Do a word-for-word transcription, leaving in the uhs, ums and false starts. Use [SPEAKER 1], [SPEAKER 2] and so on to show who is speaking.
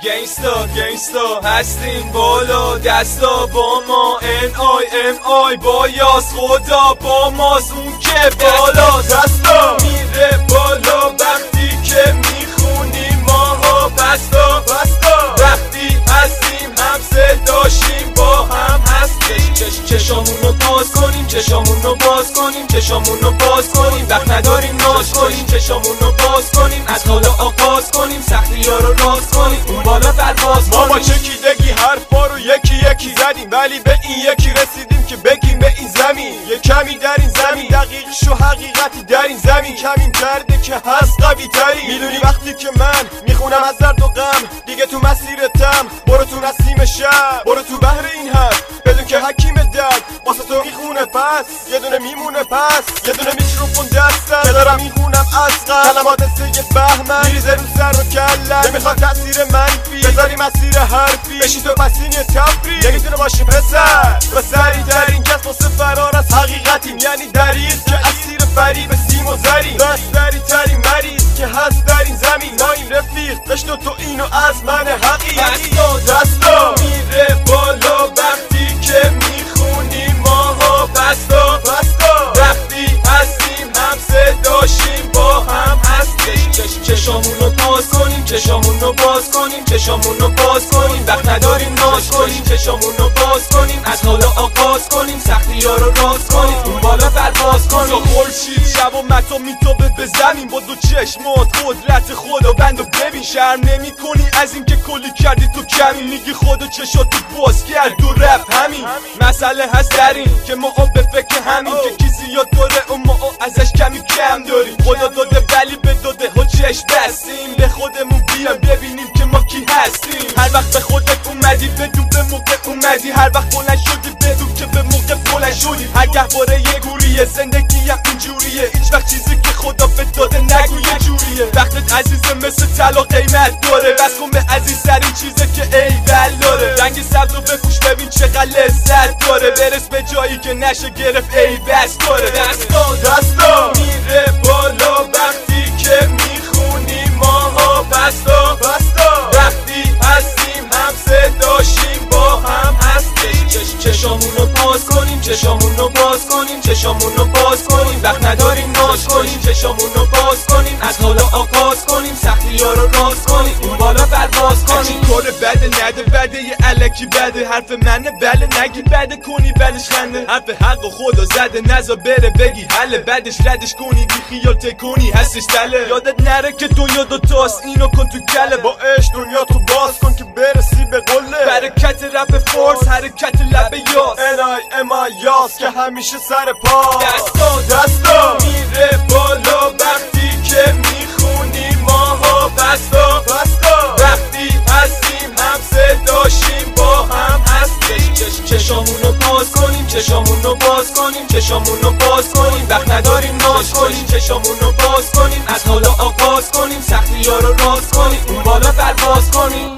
[SPEAKER 1] گینستا گینستا هستیم بالا دستا با ما ان آی ام آی با یاس خدا با ماست اون که بالا دستا میره بالا وقتی که میخونیم ماها بستا بستا وقتی هستیم هم صداشیم با هم هستیم چش چشامونو باز کنیم چشامونو باز کنیم چشامونو باز کنیم وقت نداریم ناز کنیم چشامونو باز کنیم از حالا آغاز کنیم سختی ها رو راز کنیم اون بالا پرواز کنیم.
[SPEAKER 2] ما با چکیدگی حرفا رو یکی یکی زدیم ولی به این یکی رسیدیم که بگیم به این زمین یه کمی در این زمین دقیق شو حقیقتی در این زمین کمیم کرده که هست قوی تری میدونی وقتی که من میخونم از درد و غم دیگه تو مسیرتم برو تو نسیم شب برو تو بحر این حرف بدون که حکیم درد واسه تو میخونه پس یه دونه میمونه پس یه دونه میکروفون دستم که دارم میخونم از کلمات سید بهمن میریزه رو سر و کلم نمیخواد تاثیر منفی بذاری مسیر حرفی بشی تو پسین تفری نمیتونه باشی پسر و سری در این کس واسه فرار از حقیقتیم یعنی دریغ که اسیر فریب سیم و زریم دستری ترین مریض که هست در این زمین ما این رفیق بشنو تو اینو از من حقیقی دستا میره بالا وقتی که میخونیم ماها بستا بستا وقتی هستیم هم صداشیم با هم هستیم چش چشامونو باز کنیم چشامونو باز کنیم چشامونو باز کنیم وقت نداریم ناز کنیم چشامونو باز کنیم از حالا آغاز کنیم سختی ها رو راز کنیم اون بالا پرواز کنیم خورشید شب و متا میتابه به زمین با دو چشمات قدرت خدا بندو ببین شرم نمی کنی از این که کلی کردی تو کمی میگی خدا چشاتو باز کرد دو رفت همین مسئله هست در این که ما به فکر همین که کی زیاد داره و ما ازش کمی کم داریم خدا داده ولی به داده ها چشم بستیم به خودمون بیان ببینیم که ما کی هستیم هر وقت به خودت اومدی بدون به موقع اومدی هر وقت بلند شدی بدون که به موقع بلند شدی هرگه باره یه گوریه زندگی هم اینجوریه هیچ وقت چیزی که خدا به داده نگو یه جوریه وقتت عزیزه مثل طلا قیمت داره بس کن به عزیزترین چیزه که ایول داره رنگ سبز رو بپوش ببین چقدر لذت داره برس به جایی که نشه گرفت ای بس داره دستا دستا میره بالا وقتی که میخونیم ماها بستا بستا وقتی هستیم هم صداشیم با هم هستیم چش چشامونو باز کنیم چشامونو باز کنیم چشامونو باز کنیم وقت نداریم ناز کنیم چشامونو باز کنیم از حالا آغاز کنیم سختی ها رو راز کنیم اون بالا پرواز کنیم
[SPEAKER 1] کار بده نده بده یه الکی بده حرف منه بله نگی بده کنی بلش خنده حرف حق و خدا زده نزا بره بگی حله بعدش ردش کنی بی خیال تکونی هستش تله یادت نره که دنیا دوتاست اینو کن تو کله
[SPEAKER 2] با عشق دنیا تو باز کن که برسی به قله
[SPEAKER 1] برکت رپ فورس حرکت لب یاس
[SPEAKER 2] ان آی ام آی یاس که همیشه سر پا
[SPEAKER 1] دستا
[SPEAKER 2] دستا
[SPEAKER 1] میره بالا وقتی که میخونیم ماها بستا بستا وقتی هستیم هم صداشیم با هم هستیم چش چشامونو باز کنیم چشامونو باز کنیم چشامونو باز کنیم وقت نداریم ناز کنیم چشامونو باز کنیم از حالا آغاز کنیم سختی ها رو راز کنیم اون بالا پرواز کنیم